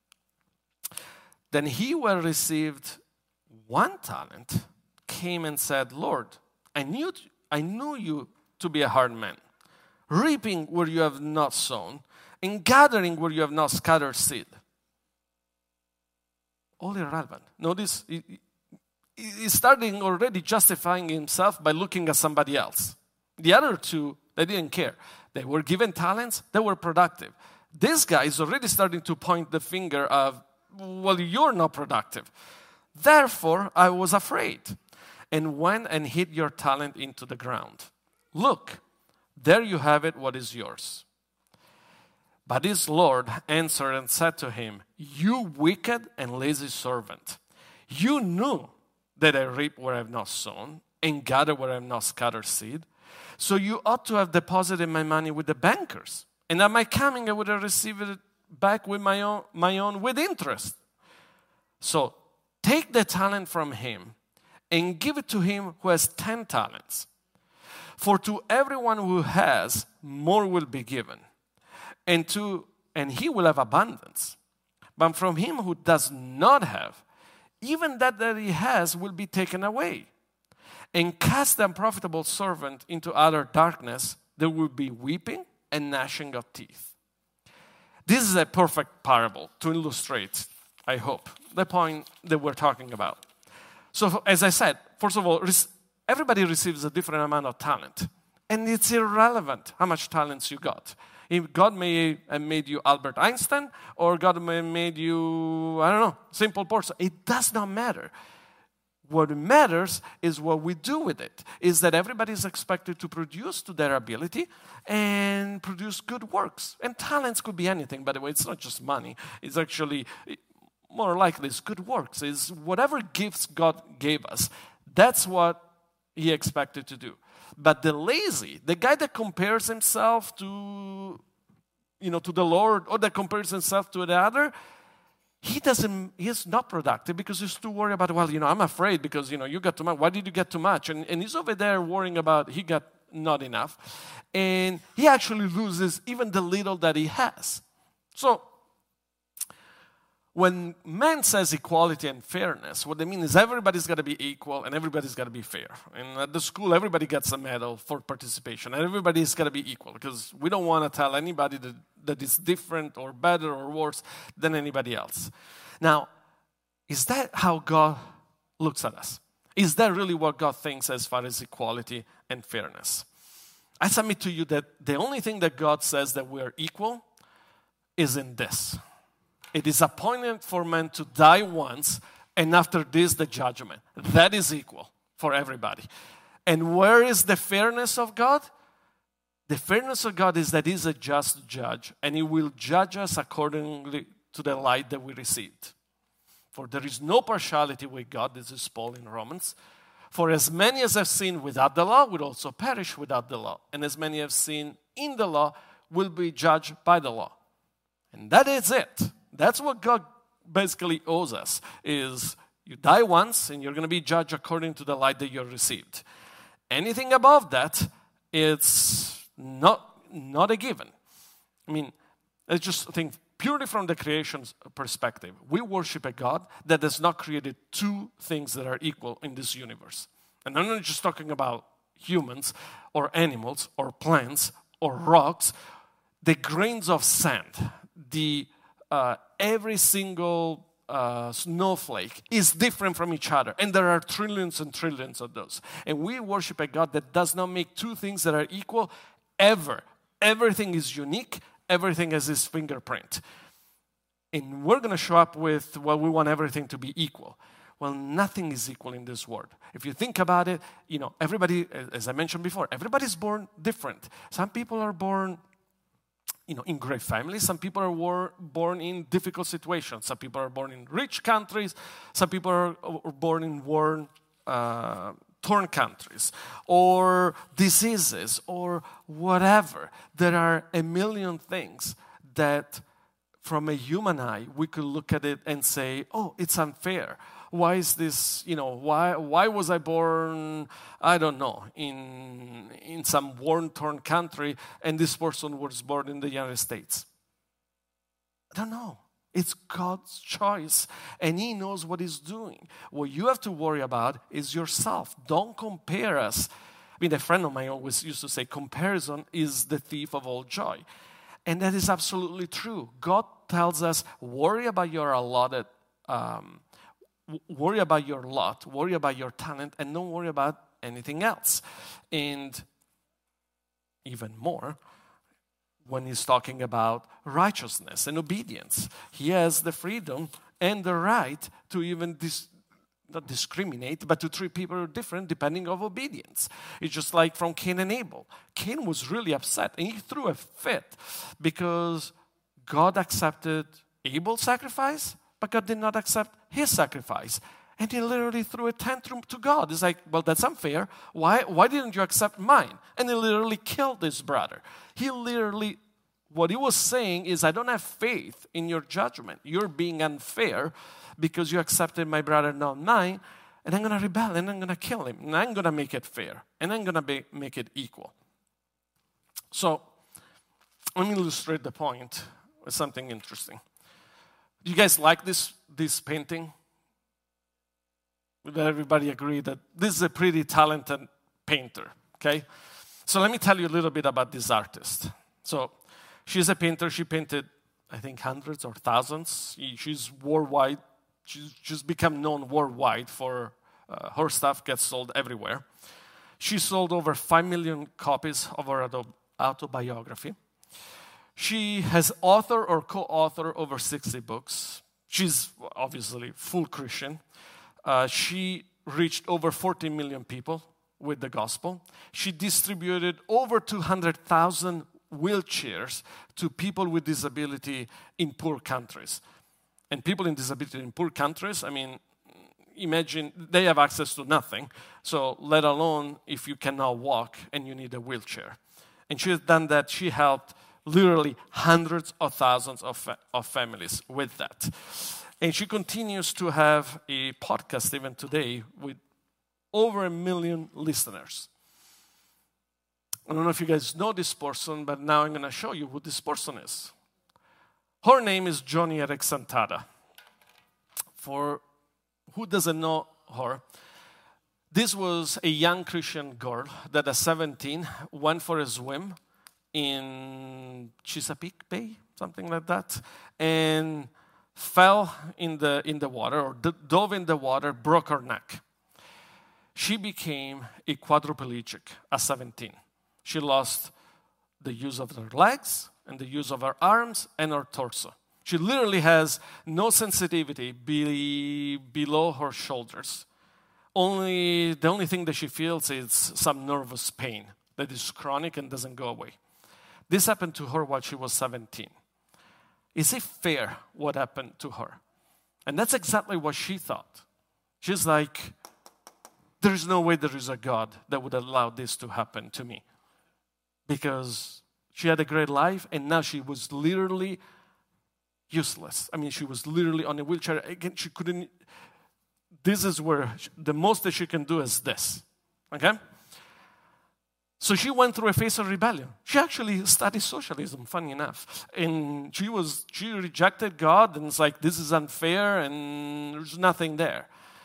Then he who had received one talent came and said, Lord, I knew, I knew you to be a hard man, reaping where you have not sown, and gathering where you have not scattered seed. All irrelevant. Notice, he's starting already justifying himself by looking at somebody else. The other two, they didn't care. They were given talents, they were productive. This guy is already starting to point the finger of, well, you're not productive. Therefore, I was afraid and went and hid your talent into the ground. Look, there you have it, what is yours. But his Lord answered and said to him, you wicked and lazy servant, you knew that I reap where I have not sown and gather where I have not scattered seed. So you ought to have deposited my money with the bankers. And at my coming I would have received it back with my own, my own with interest. So take the talent from him and give it to him who has ten talents. For to everyone who has, more will be given. And, to, and he will have abundance. But from him who does not have, even that that he has will be taken away. And cast the unprofitable servant into utter darkness, there will be weeping and gnashing of teeth. This is a perfect parable to illustrate, I hope, the point that we're talking about. So as I said, first of all, everybody receives a different amount of talent. And it's irrelevant how much talents you got. If God may have made you Albert Einstein, or God may have made you, I don't know, simple person. It does not matter. What matters is what we do with it. Is that everybody is expected to produce to their ability and produce good works. And talents could be anything, by the way. It's not just money. It's actually, more likely, it's good works. It's whatever gifts God gave us. That's what he expected to do. But the lazy, the guy that compares himself to, you know, to the Lord, or that compares himself to the other, he doesn't, he's not productive because he's too worried about, well, you know, I'm afraid because, you know, you got too much. Why did you get too much? And, and he's over there worrying about he got not enough. And he actually loses even the little that he has. So, when man says equality and fairness, what they mean is everybody's got to be equal and everybody's got to be fair. And at the school, everybody gets a medal for participation and everybody's got to be equal because we don't want to tell anybody that, that is different or better or worse than anybody else. Now, is that how God looks at us? Is that really what God thinks as far as equality and fairness? I submit to you that the only thing that God says that we are equal is in this. It is appointed for man to die once, and after this, the judgment. That is equal for everybody. And where is the fairness of God? The fairness of God is that He's a just judge, and He will judge us accordingly to the light that we received. For there is no partiality with God, this is Paul in Romans. For as many as have sinned without the law will also perish without the law, and as many have sinned in the law will be judged by the law. And that is it. That's what God basically owes us, is You die once, and you're going to be judged according to the light that you received. Anything above that, it's not, not a given. I mean, let's just think purely from the creation's perspective. We worship a God that has not created two things that are equal in this universe. And I'm not just talking about humans or animals or plants or rocks. The grains of sand, the uh, every single uh, snowflake is different from each other. And there are trillions and trillions of those. And we worship a God that does not make two things that are equal ever. Everything is unique. Everything has his fingerprint. And we're going to show up with, well, we want everything to be equal. Well, nothing is equal in this world. If you think about it, you know, everybody, as I mentioned before, everybody's born different. Some people are born, you know, in great families. Some people are war, born in difficult situations. Some people are born in rich countries. Some people are, are born in war, uh, torn countries, or diseases, or whatever. There are a million things that, from a human eye, we could look at it and say, oh, it's unfair. Why is this, you know, why why was I born, I don't know, in in some war-torn country, and this person was born in the United States? I don't know. It's God's choice, and he knows what he's doing. What you have to worry about is yourself. Don't compare us. I mean, a friend of mine always used to say, comparison is the thief of all joy. And that is absolutely true. God tells us, worry about your allotted, um, worry about your lot, worry about your talent, and don't worry about anything else. And even more, when he's talking about righteousness and obedience, he has the freedom and the right to even dis- not discriminate, but to treat people different depending on obedience. It's just like from Cain and Abel. Cain was really upset, and he threw a fit because God accepted Abel's sacrifice, but God did not accept his sacrifice. And he literally threw a tantrum to God. It's like, well, that's unfair. Why, why didn't you accept mine? And he literally killed his brother. He literally, what he was saying is, I don't have faith in your judgment. You're being unfair because you accepted my brother, not mine. And I'm going to rebel, and I'm going to kill him. And I'm going to make it fair. And I'm going to make it equal. So, let me illustrate the point with something interesting. Do you guys like this, this painting? Would everybody agree that this is a pretty talented painter, okay? So let me tell you a little bit about this artist. So she's a painter. She painted, I think, hundreds or thousands. She's worldwide. She's, she's become known worldwide for uh, her stuff gets sold everywhere. She sold over five million copies of her auto, autobiography. She has authored or co-authored over sixty books. She's obviously full Christian. Uh, she reached over fourteen million people with the gospel. She distributed over two hundred thousand wheelchairs to people with disability in poor countries. And people in disability in poor countries, I mean, imagine they have access to nothing. So let alone if you cannot walk and you need a wheelchair. And she has done that. She helped literally hundreds of thousands of, fa- of families with that. And she continues to have a podcast even today with over a million listeners. I don't know if you guys know this person, but now I'm going to show you who this person is. Her name is Joni Eareckson Tada. For who doesn't know her, this was a young Christian girl that at seventeen went for a swim in Chesapeake Bay, something like that, and fell in the in the water, or d- dove in the water, broke her neck. She became a quadriplegic at seventeen. She lost the use of her legs and the use of her arms and her torso. She literally has no sensitivity be, below her shoulders. Only the only thing that she feels is some nervous pain that is chronic and doesn't go away. This happened to her while she was seventeen. Is it fair what happened to her? And that's exactly what she thought. She's like, there's no way there is a God that would allow this to happen to me. Because she had a great life, and now she was literally useless. I mean, she was literally on a wheelchair. Again, she couldn't this is where sh- the most that she can do is this. Okay? So she went through a phase of rebellion. She actually studied socialism, funny enough. And she was she rejected God, and it's like, this is unfair, and there's nothing there.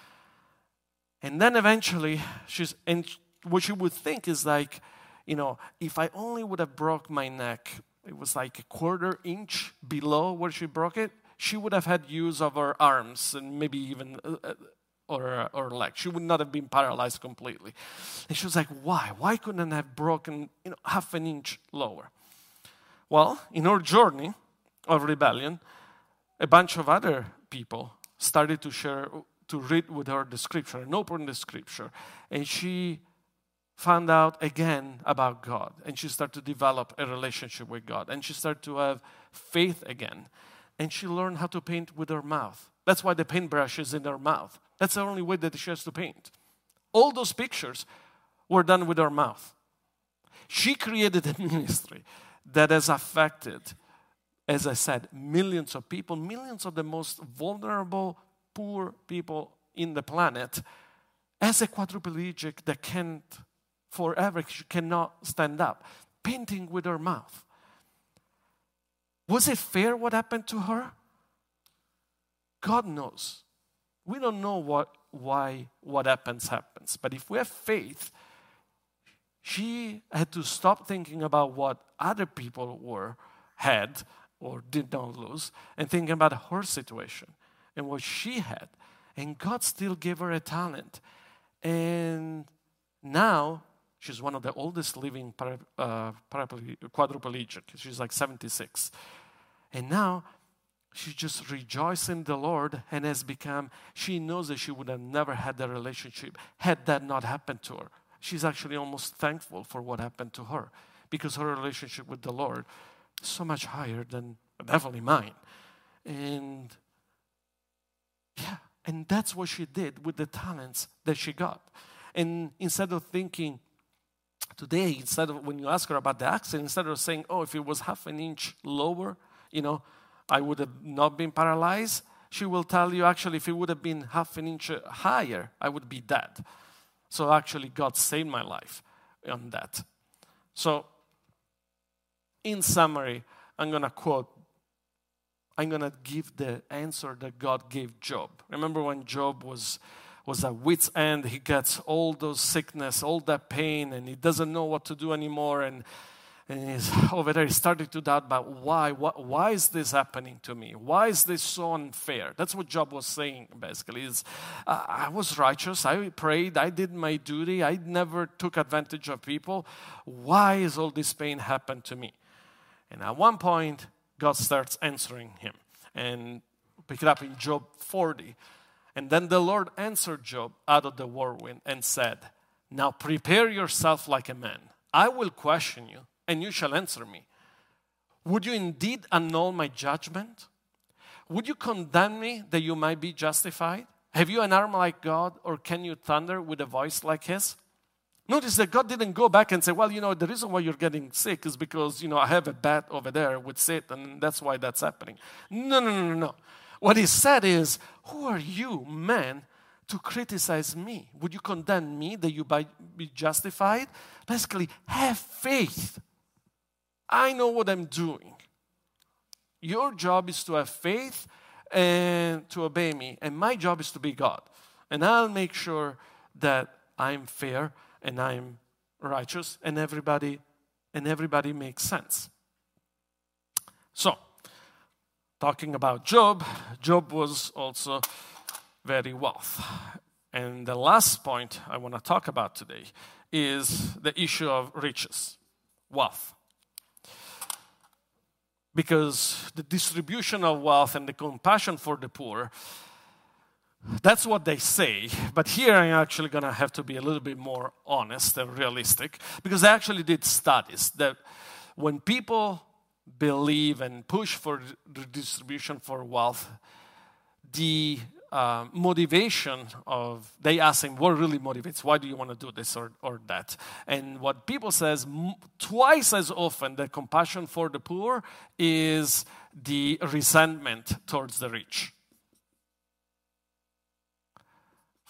And then eventually, she's and what she would think is like, you know, if I only would have broke my neck, it was like a quarter inch below where she broke it, she would have had use of her arms and maybe even uh, or or legs. She would not have been paralyzed completely. And she was like, why? Why couldn't I have broken, you know, half an inch lower? Well, in her journey of rebellion, a bunch of other people started to share, to read with her the scripture and open the scripture. And she found out again about God. And she started to develop a relationship with God. And she started to have faith again. And she learned how to paint with her mouth. That's why the paintbrush is in her mouth. That's the only way that she has to paint. All those pictures were done with her mouth. She created a ministry that has affected, as I said, millions of people, millions of the most vulnerable, poor people in the planet, as a quadriplegic that can't forever, she cannot stand up, painting with her mouth. Was it fair what happened to her? God knows. We don't know what, why what happens happens. But if we have faith, she had to stop thinking about what other people were, had, or did not lose, and thinking about her situation and what she had. And God still gave her a talent. And now she's one of the oldest living para, uh, quadriplegic. She's like seventy-six. And now she just rejoices in the Lord and has become, she knows that she would have never had that relationship had that not happened to her. She's actually almost thankful for what happened to her because her relationship with the Lord is so much higher than definitely mine. And yeah, and that's what she did with the talents that she got. And instead of thinking, today, instead of when you ask her about the accident, instead of saying, oh, if it was half an inch lower, you know, I would have not been paralyzed, she will tell you, actually, if it would have been half an inch higher, I would be dead. So actually, God saved my life on that. So, in summary, I'm going to quote, I'm going to give the answer that God gave Job. Remember when Job was, was at wit's end, he gets all those sickness, all that pain, and he doesn't know what to do anymore, and And he's over there, he's starting to doubt about why, why, why is this happening to me? Why is this so unfair? That's what Job was saying, basically. Is uh, I was righteous, I prayed, I did my duty, I never took advantage of people. Why is all this pain happen to me? And at one point, God starts answering him. And pick it up in Job forty. And then the Lord answered Job out of the whirlwind and said, now prepare yourself like a man. I will question you, and you shall answer me. Would you indeed annul my judgment? Would you condemn me that you might be justified? Have you an arm like God, or can you thunder with a voice like his? Notice that God didn't go back and say, well, you know, the reason why you're getting sick is because, you know, I have a bat over there with Satan, and that's why that's happening. No, no, no, no, no. What he said is, who are you, man, to criticize me? Would you condemn me that you might be justified? Basically, have faith. I know what I'm doing. Your job is to have faith and to obey me. And my job is to be God. And I'll make sure that I'm fair and I'm righteous and everybody and everybody makes sense. So, talking about Job, Job was also very wealthy. And the last point I want to talk about today is the issue of riches, wealth. Because the distribution of wealth and the compassion for the poor, that's what they say. But here I'm actually going to have to be a little bit more honest and realistic. Because I actually did studies that when people believe and push for the distribution for wealth, the uh, motivation of, they ask him, what really motivates? Why do you want to do this or, or that? And what people says, m- twice as often, the compassion for the poor is the resentment towards the rich.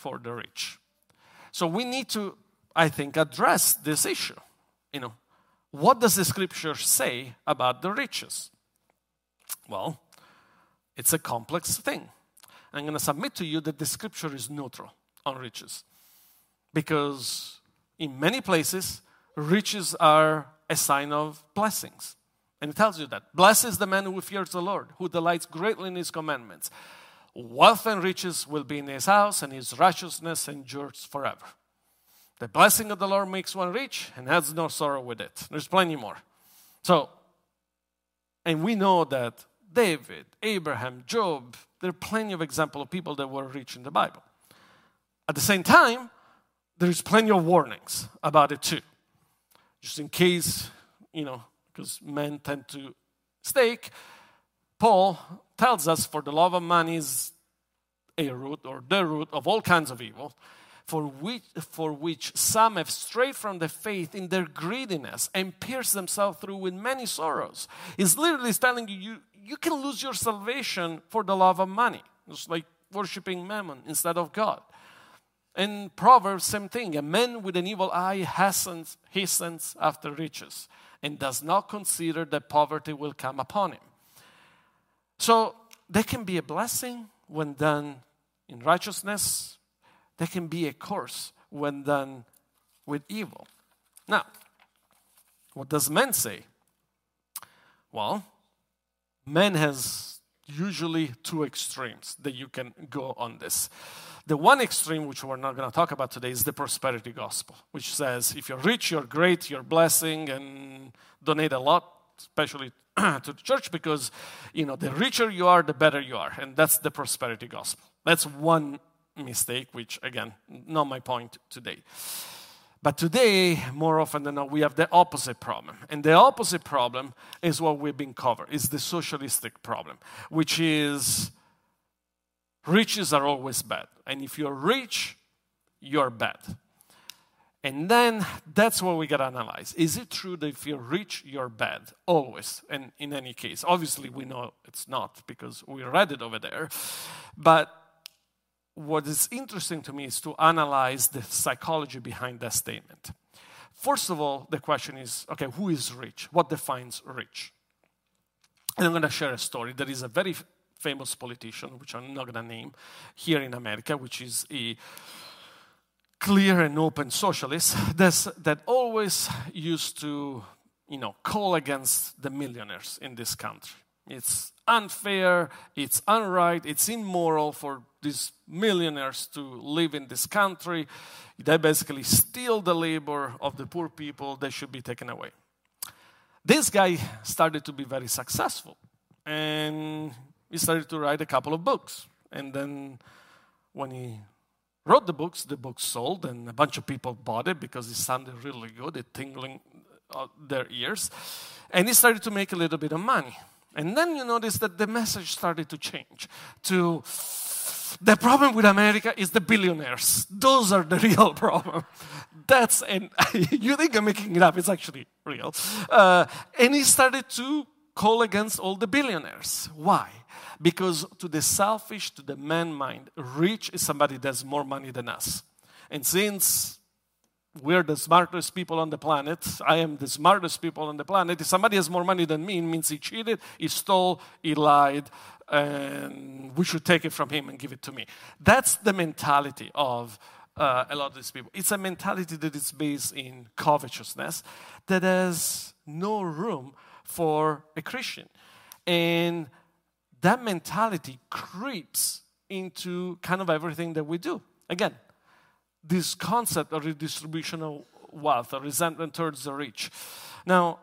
for the rich. So we need to, I think, address this issue. You know, what does the scripture say about the riches? Well, it's a complex thing. I'm going to submit to you that the scripture is neutral on riches. Because in many places, riches are a sign of blessings. And it tells you that. Blessed is the man who fears the Lord, who delights greatly in his commandments. Wealth and riches will be in his house, and his righteousness endures forever. The blessing of the Lord makes one rich and has no sorrow with it. There's plenty more. So, and we know that David, Abraham, Job, there are plenty of examples of people that were rich in the Bible. At the same time, there's plenty of warnings about it too. Just in case, you know, because men tend to stake, Paul tells us for the love of money is a root or the root of all kinds of evil, for which, for which some have strayed from the faith in their greediness and pierced themselves through with many sorrows. He's literally telling you, you, you can lose your salvation for the love of money. It's like worshiping mammon instead of God. In Proverbs, same thing. A man with an evil eye hastens, hastens after riches and does not consider that poverty will come upon him. So they can be a blessing when done in righteousness. They can be a curse when done with evil. Now, what does men say? Well, man has usually two extremes that you can go on this. The one extreme, which we're not going to talk about today, is the prosperity gospel, which says if you're rich, you're great, you're blessing, and donate a lot, especially to the church, because, you know, the richer you are, the better you are. And that's the prosperity gospel. That's one mistake, which, again, not my point today. But today, more often than not, we have the opposite problem. And the opposite problem is what we've been covered, is the socialistic problem, which is riches are always bad. And if you're rich, you're bad. And then that's what we got to analyze. Is it true that if you're rich, you're bad? Always. And in any case, obviously we know it's not because we read it over there. But what is interesting to me is to analyze the psychology behind that statement. First of all, the question is, okay, who is rich? What defines rich? And I'm going to share a story. There is a very famous politician, which I'm not going to name, here in America, which is a clear and open socialist that's, that always used to, you know, call against the millionaires in this country. It's unfair, it's unright, it's immoral for these millionaires to live in this country. They basically steal the labor of the poor people. They should be taken away. This guy started to be very successful, and he started to write a couple of books. And then when he wrote the books, the books sold, and a bunch of people bought it because it sounded really good, it tingling their ears. And he started to make a little bit of money. And then you notice that the message started to change to the problem with America is the billionaires. Those are the real problem. That's, and you think I'm making it up, it's actually real. Uh, and he started to call against all the billionaires. Why? Because to the selfish, to the man mind, rich is somebody that has more money than us. And since we're the smartest people on the planet, I am the smartest people on the planet, if somebody has more money than me, it means he cheated, he stole, he lied, and we should take it from him and give it to me. That's the mentality of uh, a lot of these people. It's a mentality that is based in covetousness that has no room for a Christian. And that mentality creeps into kind of everything that we do. Again, this concept of redistribution of wealth, or resentment towards the rich. Now,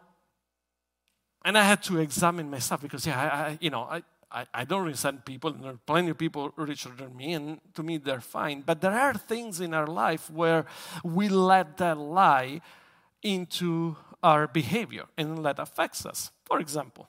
and I had to examine myself because, yeah, I, I you know, I, I, I don't resent people, and there are plenty of people richer than me, and to me they're fine. But there are things in our life where we let that lie into our behavior, and that affects us. For example,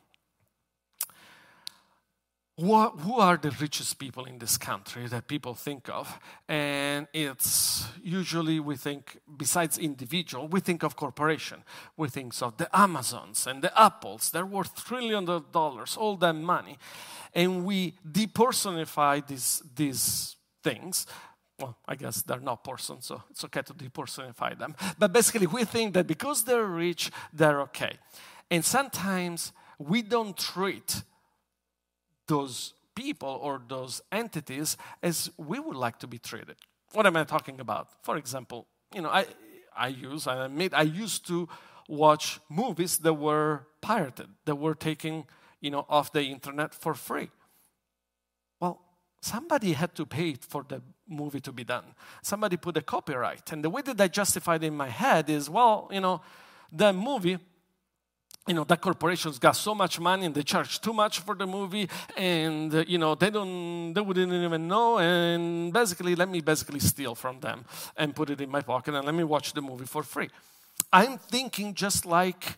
What, who are the richest people in this country that people think of? And it's usually we think, besides individual, we think of corporation. We think of the Amazons and the Apples. They're worth trillions of dollars, all that money. And we depersonify these, these things Well, I guess they're not persons, so it's okay to depersonify them. But basically, we think that because they're rich, they're okay. And sometimes we don't treat those people or those entities as we would like to be treated. What am I talking about? For example, you know, I, I use, I admit, I used to watch movies that were pirated, that were taken, you know, off the internet for free. Well, somebody had to pay for the movie to be done. Somebody put a copyright. And the way that I justified it in my head is, well, you know, the movie, you know, the corporations got so much money and they charge too much for the movie, and, uh, you know, they don't, they wouldn't even know, and basically, let me basically steal from them and put it in my pocket and let me watch the movie for free. I'm thinking just like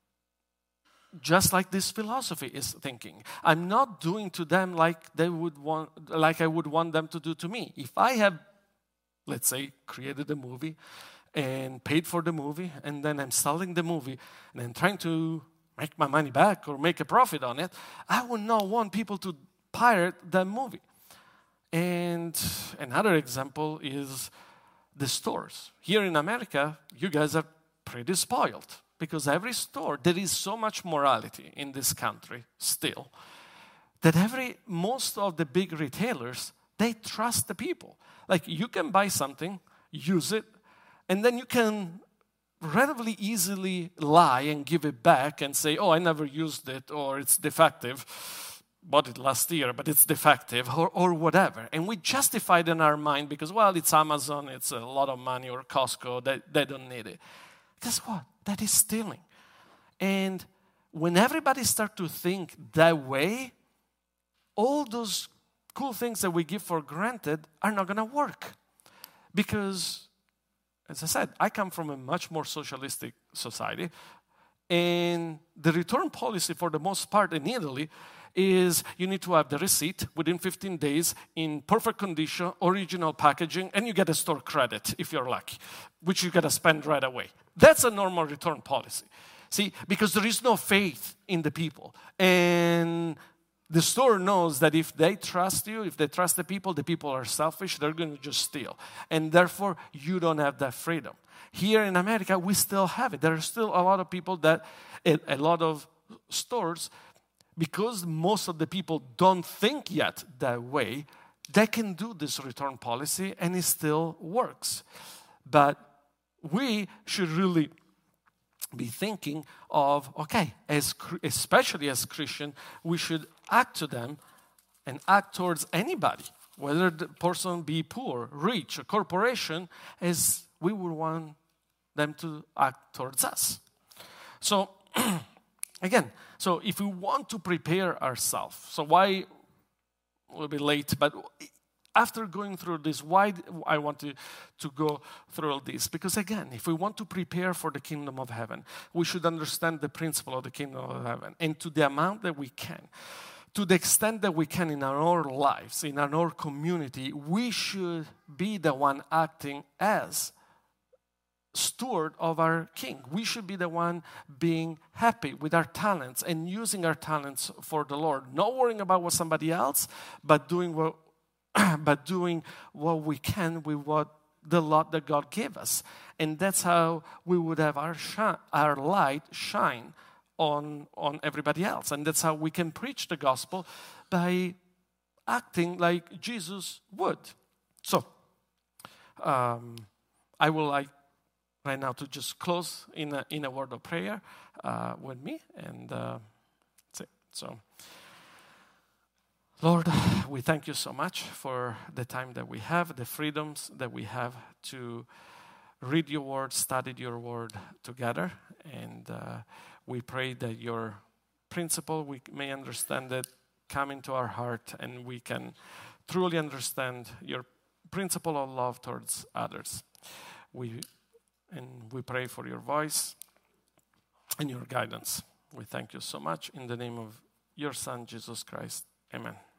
Just like this philosophy is thinking. I'm not doing to them like they would want, like I would want them to do to me. If I have, let's say, created a movie and paid for the movie, and then I'm selling the movie, and I'm trying to make my money back or make a profit on it, I would not want people to pirate the movie. And another example is the stores. Here in America, you guys are pretty spoiled. Because every store, there is so much morality in this country still, that every, most of the big retailers, they trust the people. Like, you can buy something, use it, and then you can relatively easily lie and give it back and say, oh, I never used it, or it's defective. Bought it last year, but it's defective, or, or whatever. And we justify it in our mind because, well, it's Amazon, it's a lot of money, or Costco, they, they don't need it. Guess what? That is stealing. And when everybody starts to think that way, all those cool things that we give for granted are not going to work. Because, as I said, I come from a much more socialistic society, and the return policy for the most part in Italy is you need to have the receipt within fifteen days in perfect condition, original packaging, and you get a store credit if you're lucky, which you got to spend right away. That's a normal return policy. See, because there is no faith in the people. And the store knows that if they trust you, if they trust the people, the people are selfish, they're going to just steal. And therefore, you don't have that freedom. Here in America, we still have it. There are still a lot of people that, a lot of stores, because most of the people don't think yet that way, they can do this return policy and it still works. But we should really be thinking of, okay, as especially as Christian, we should act to them and act towards anybody, whether the person be poor, rich, a corporation, as we would want them to act towards us. So, again, so if we want to prepare ourselves, so why, a little bit late, but after going through this, why I want to, to go through all this? Because again, if we want to prepare for the kingdom of heaven, we should understand the principle of the kingdom of heaven. And to the amount that we can, to the extent that we can in our own lives, in our own community, we should be the one acting as steward of our King. We should be the one being happy with our talents and using our talents for the Lord. Not worrying about what somebody else, but doing what but doing what we can with what the lot that God gave us. And that's how we would have our shi- our light shine on, on everybody else. And that's how we can preach the gospel, by acting like Jesus would. So, um, I would like right now to just close in a, in a word of prayer uh, with me. And uh, that's it. So, Lord, we thank you so much for the time that we have, the freedoms that we have to read your word, study your word together. And uh, we pray that your principle, we may understand it, come into our heart, and we can truly understand your principle of love towards others. We and we pray for your voice and your guidance. We thank you so much. In the name of your Son, Jesus Christ. Amen.